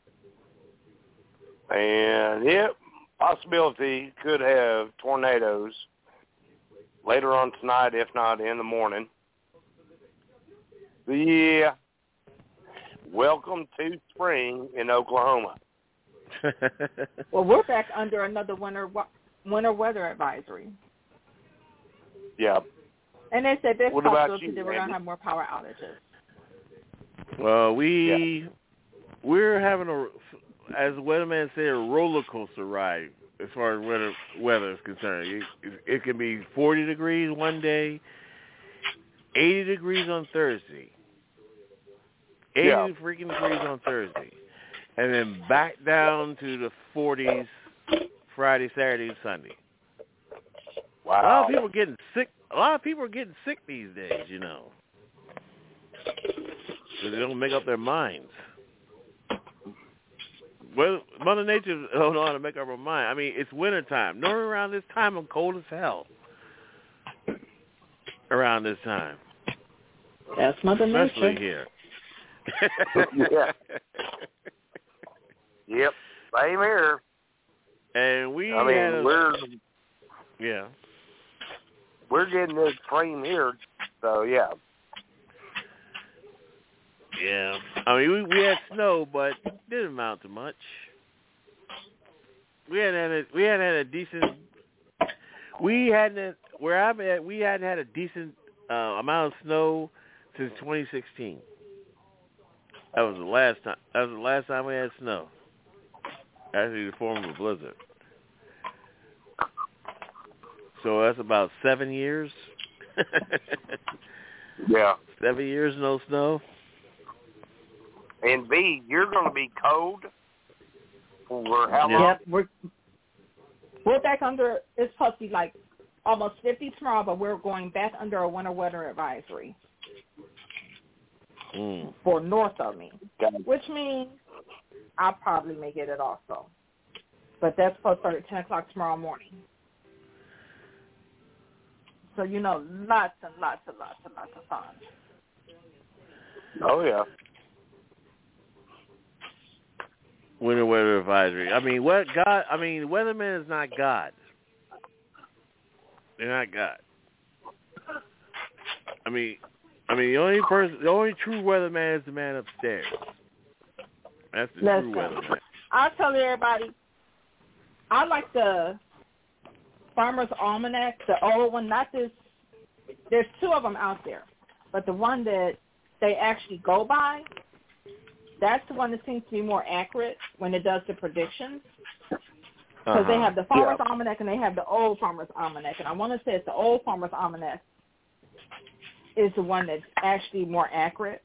Speaker 5: And, possibility could have tornadoes later on tonight, if not in the morning. Yeah. Welcome to spring in Oklahoma.
Speaker 2: Well, we're back under another winter weather advisory.
Speaker 5: Yeah.
Speaker 2: And they said there's
Speaker 5: what about
Speaker 2: possibility
Speaker 5: you,
Speaker 2: that we're going to have more power outages.
Speaker 6: Well, we're having as the weatherman said, a roller coaster ride as far as weather is concerned. It can be 40 degrees one day, 80 degrees on Thursday, 80 freaking degrees on Thursday, and then back down to the 40s Friday, Saturday, and Sunday.
Speaker 5: Wow.
Speaker 6: A lot of people are getting sick. A lot of people are getting sick these days, you know. So they don't make up their minds. Well, Mother Nature don't know how to make up her mind. I mean, it's wintertime. Normally around this time, I'm cold as hell. Around this time.
Speaker 2: That's Mother Nature.
Speaker 6: Especially here.
Speaker 5: Yeah. Yep. Same here.
Speaker 6: And we're
Speaker 5: getting this frame here, so yeah.
Speaker 6: Yeah. I mean, we had snow, but it didn't amount to much. We hadn't had a decent. Where I'm at, we hadn't had a decent amount of snow since 2016. That was the last time. That was the last time we had snow. Actually, the form of a blizzard. So that's about 7 years.
Speaker 5: Yeah.
Speaker 6: 7 years, no snow.
Speaker 5: And B, you're going to be cold for how long?
Speaker 2: Yep, we're back under. It's supposed to be like almost 50 tomorrow, but we're going back under a winter weather advisory for north of me, which means I probably may get it also. But that's supposed to start at 10 o'clock tomorrow morning. So, you know, lots and lots and lots and lots of fun.
Speaker 5: Oh, yeah.
Speaker 6: Winter weather advisory. I mean, weatherman is not God. They're not God. I mean, the only true weatherman is the man upstairs. That's the true weatherman.
Speaker 2: I'll tell everybody, I like the Farmer's Almanac, the old one, not this. There's two of them out there, but the one that they actually go by, that's the one that seems to be more accurate when it does the predictions. Because they have the Farmer's Almanac and they have the old Farmer's Almanac. And I want to say it's the old Farmer's Almanac is the one that's actually more accurate.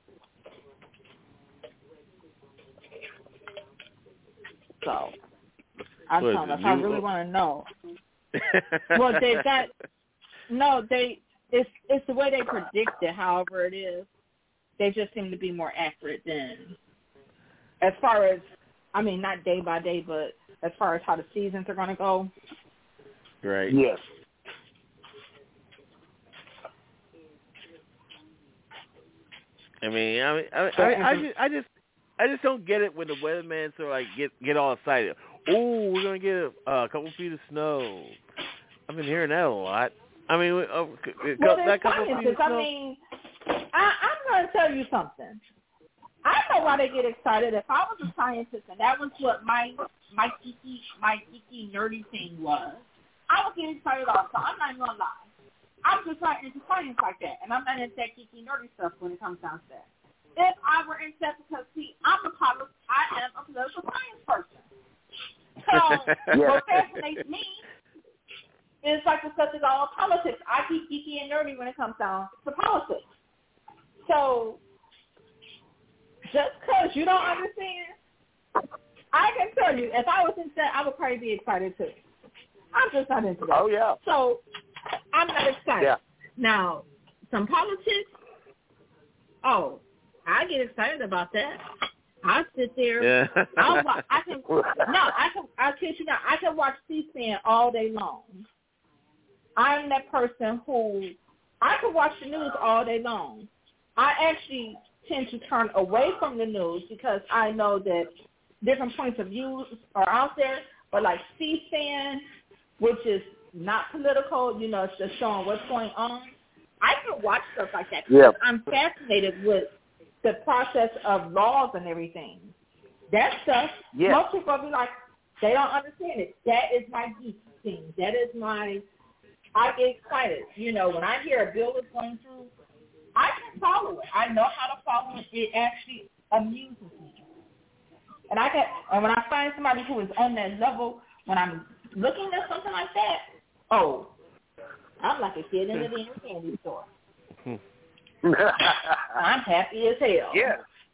Speaker 2: So, I'm telling you, if I really want to know. Well, it's the way they predict it, however it is. they just seem to be more accurate than, as far as, I mean, not day by day, but as far as how the seasons are going to go.
Speaker 6: Right.
Speaker 5: Yes.
Speaker 6: I just don't get it when the weatherman sort of like get all excited. Oh, we're gonna get a couple feet of snow. I've been hearing that a lot. I mean, that couple feet of snow.
Speaker 2: I mean, I'm gonna tell you something. I know why they get excited. If I was a scientist and that was what my geeky nerdy thing was, I would get excited also. I'm not even gonna lie. I'm just not into science like that, and I'm not into that geeky nerdy stuff when it comes down to that. If I were into that, because see, I am a political science person. So what fascinates me is like the subject of all politics. I keep geeky and nerdy when it comes down to politics. So just because you don't understand, I can tell you, if I was into that, I would probably be excited too. I'm just not into that.
Speaker 5: Oh, yeah.
Speaker 2: So I'm not excited.
Speaker 5: Yeah.
Speaker 2: Now, some politics, I get excited about that. I sit there.
Speaker 6: Yeah.
Speaker 2: I kid you not. I can watch C-SPAN all day long. I'm that person who I can watch the news all day long. I actually tend to turn away from the news because I know that different points of view are out there. But like C-SPAN, which is not political, it's just showing what's going on. I can watch stuff like that because I'm fascinated with the process of laws and everything. That stuff, most people will be like, they don't understand it. That is my geek thing. That is I get excited. When I hear a bill is going through, I can follow it. I know how to follow it. It actually amuses me. And when I find somebody who is on that level, when I'm looking at something like that, I'm like a kid in the candy store. I'm happy as hell.
Speaker 5: Yeah.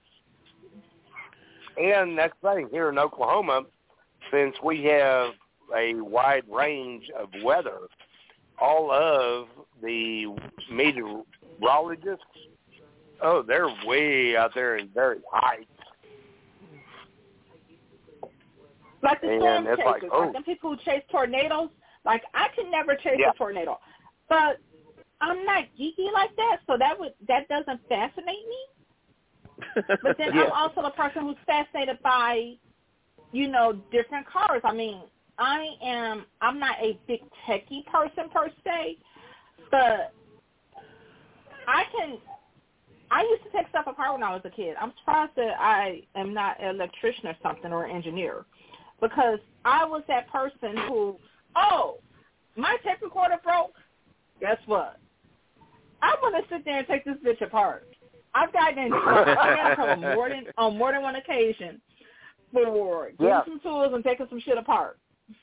Speaker 5: And that's the thing, here in Oklahoma, since we have a wide range of weather, all of the meteorologists, they're way out there in very heights.
Speaker 2: Like the storm chasers, like the people who chase tornadoes. Like, I can never chase a tornado. But I'm not geeky like that, so that doesn't fascinate me. But then I'm also the person who's fascinated by, different cars. I mean, I'm not a big techie person per se, but I used to take stuff apart when I was a kid. I'm surprised that I am not an electrician or something or an engineer, because I was that person who, my tape recorder broke. Guess what? I'm going to sit there and take this bitch apart. I've gotten in trouble on more than one occasion for getting some tools and taking some shit apart.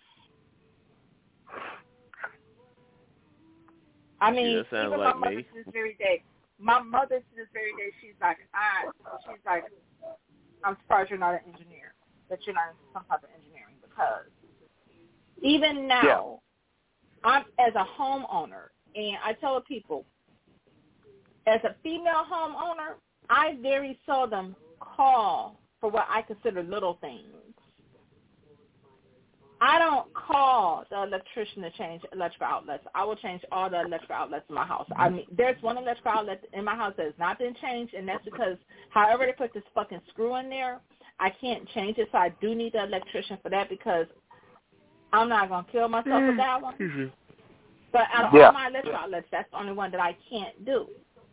Speaker 2: I mean, even like my mother to this very day, she's like, I'm surprised you're not an engineer, that you're not in some type of engineering, because even now, I'm as a homeowner, and I tell people, as a female homeowner, I very seldom call for what I consider little things. I don't call the electrician to change electrical outlets. I will change all the electrical outlets in my house. I mean, there's one electrical outlet in my house that has not been changed, and that's because however they put this fucking screw in there, I can't change it, so I do need the electrician for that, because I'm not going to kill myself with that one. Mm-hmm. But out of all my electrical outlets, that's the only one that I can't do.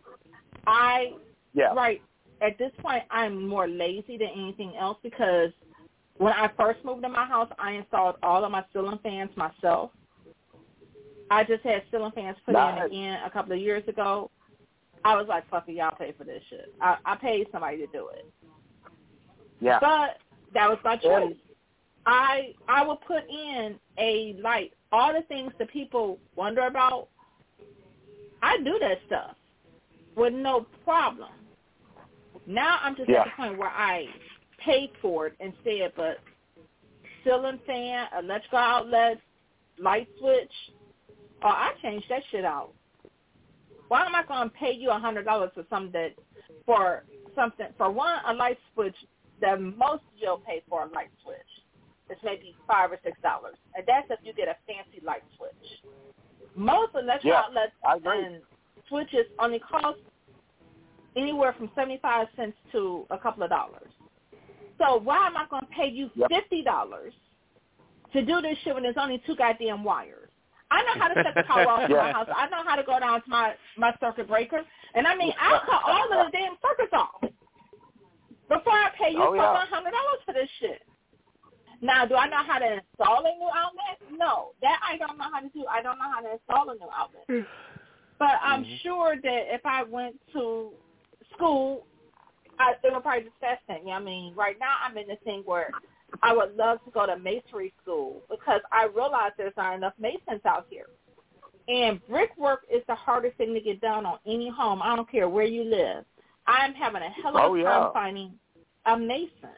Speaker 2: Right, at this point, I'm more lazy than anything else, because when I first moved in my house, I installed all of my ceiling fans myself. I just had ceiling fans put in again a couple of years ago. I was like, fuck it, y'all pay for this shit. I paid somebody to do it.
Speaker 5: Yeah.
Speaker 2: But that was my choice. I will put in a light. All the things that people wonder about, I do that stuff with no problem. Now I'm just at the point where I pay for it instead, but ceiling fan, electrical outlet, light switch, I changed that shit out. why am I going to pay you $100 for something for a light switch that most you'll pay for a light switch? It's maybe $5 or $6, and that's if you get a fancy light switch. Most electric outlets and switches only cost anywhere from 75 cents to a couple of dollars. So why am I going to pay you $50 to do this shit when there's only 2 goddamn wires? I know how to set the power off in my house. I know how to go down to my circuit breaker. And, I mean, I'll cut all of the damn circuits off before I pay you $100 for this shit. Now, do I know how to install a new outlet? No, that I don't know how to do. I don't know how to install a new outlet. But I'm sure that if I went to school, it would probably just fascinate me. I mean, right now I'm in this thing where I would love to go to masonry school because I realize there's not enough masons out here. And brickwork is the hardest thing to get done on any home. I don't care where you live. I'm having a hell of a time finding a mason.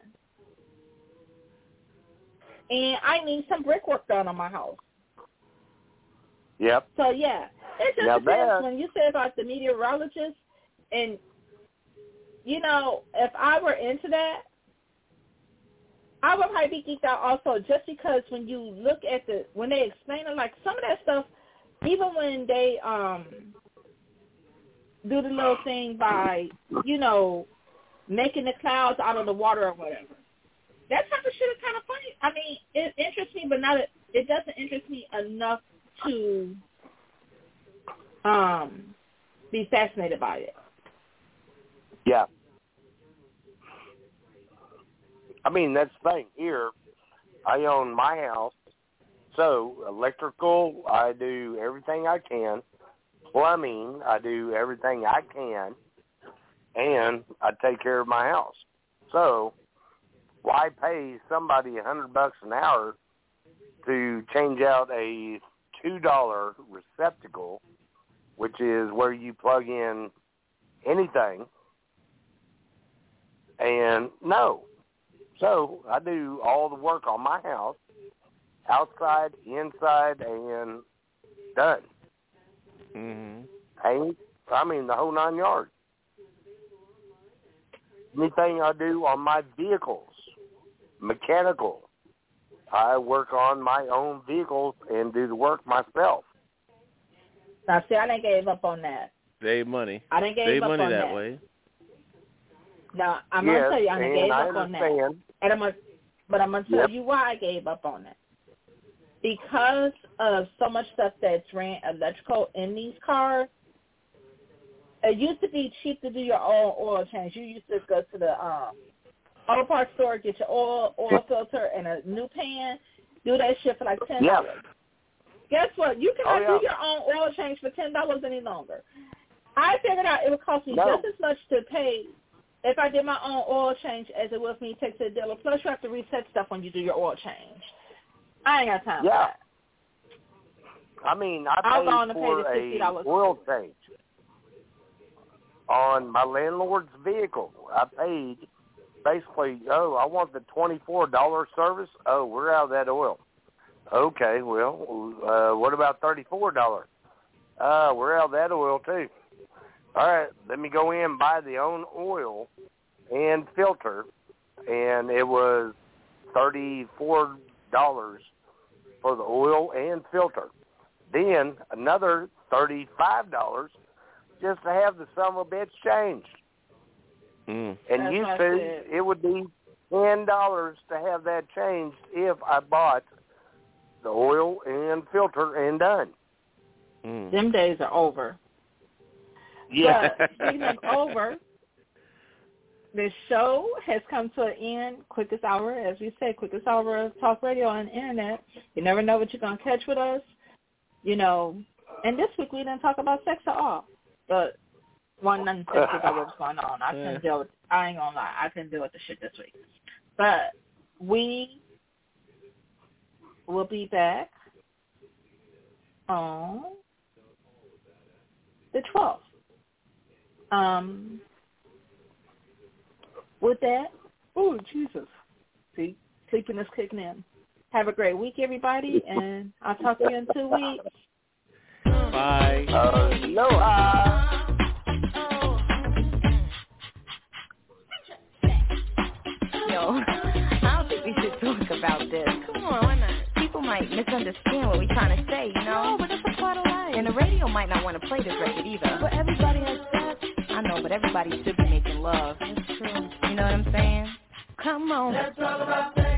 Speaker 2: And I need some brickwork done on my house.
Speaker 5: Yep.
Speaker 2: So, yeah, it just depends. When you say about the meteorologist, and, you know, if I were into that, I would probably be geeked out also just because when you look at when they explain it, like some of that stuff, even when they do the little thing by, you know, making the clouds out of the water or whatever. That type of shit is kind of funny. I mean, it interests me, but it doesn't interest me enough to be fascinated by it.
Speaker 5: Yeah. I mean, that's the thing. Here, I own my house, so electrical, I do everything I can. Plumbing, I do everything I can, and I take care of my house. So why pay somebody $100 an hour to change out a $2 receptacle, which is where you plug in anything? And no. So I do all the work on my house, outside, inside, and done. Mm-hmm. I mean, the whole 9 yards. Anything I do on my vehicles, mechanical, I work on my own vehicles and do the work myself.
Speaker 2: Now, see, I didn't give up on that.
Speaker 6: Save money.
Speaker 2: I didn't give up on that.
Speaker 6: Save money that way.
Speaker 2: No, I'm going to tell you, I didn't give up on that. And I'm going to tell you why I gave up on it. Because of so much stuff that's ran electrical in these cars, it used to be cheap to do your own oil change. You used to go to the auto parts store, get your oil filter and a new pan, do that shit for like $10.
Speaker 5: Yeah.
Speaker 2: Guess what? You cannot do your own oil change for $10 any longer. I figured out it would cost me just as much to pay if I did my own oil change as it was me to take to the dealer. Plus, you have to reset stuff when you do your oil change. I ain't got time for that.
Speaker 5: I mean, I paid for a oil change on my landlord's vehicle. I paid basically, I want the $24 service. Oh, we're out of that oil. Okay, well, what about $34? We're out of that oil too. All right, let me go in and buy the own oil and filter, and it was $34 for the oil and filter. Then another $35 just to have the son of a bitch changed. And used to, it would be $10 to have that changed if I bought the oil and filter and done.
Speaker 2: Them days are over.
Speaker 5: Yeah.
Speaker 2: But speaking of over, the show has come to an end. Quickest hour, as we say, quickest hour of talk radio on the internet. You never know what you're going to catch with us. You know, and this week we didn't talk about sex at all. But nothing sexy about what's going on. I ain't going to lie. I couldn't deal with the shit this week. But we will be back on the 12th. With that, oh, Jesus. See, sleepiness kicking in. Have a great week, everybody, and I'll talk to you in 2 weeks.
Speaker 6: Bye.
Speaker 5: Aloha.
Speaker 1: know, I don't think we should talk about this.
Speaker 7: Come on, why not?
Speaker 1: People might misunderstand what we're trying to say, you know?
Speaker 7: No, but it's a part of life.
Speaker 1: And the radio might not want to play this record either.
Speaker 7: But everybody has sex.
Speaker 1: I know, but everybody should be making love.
Speaker 7: That's true.
Speaker 1: You know what I'm saying? Come on.
Speaker 3: Let's talk about sex.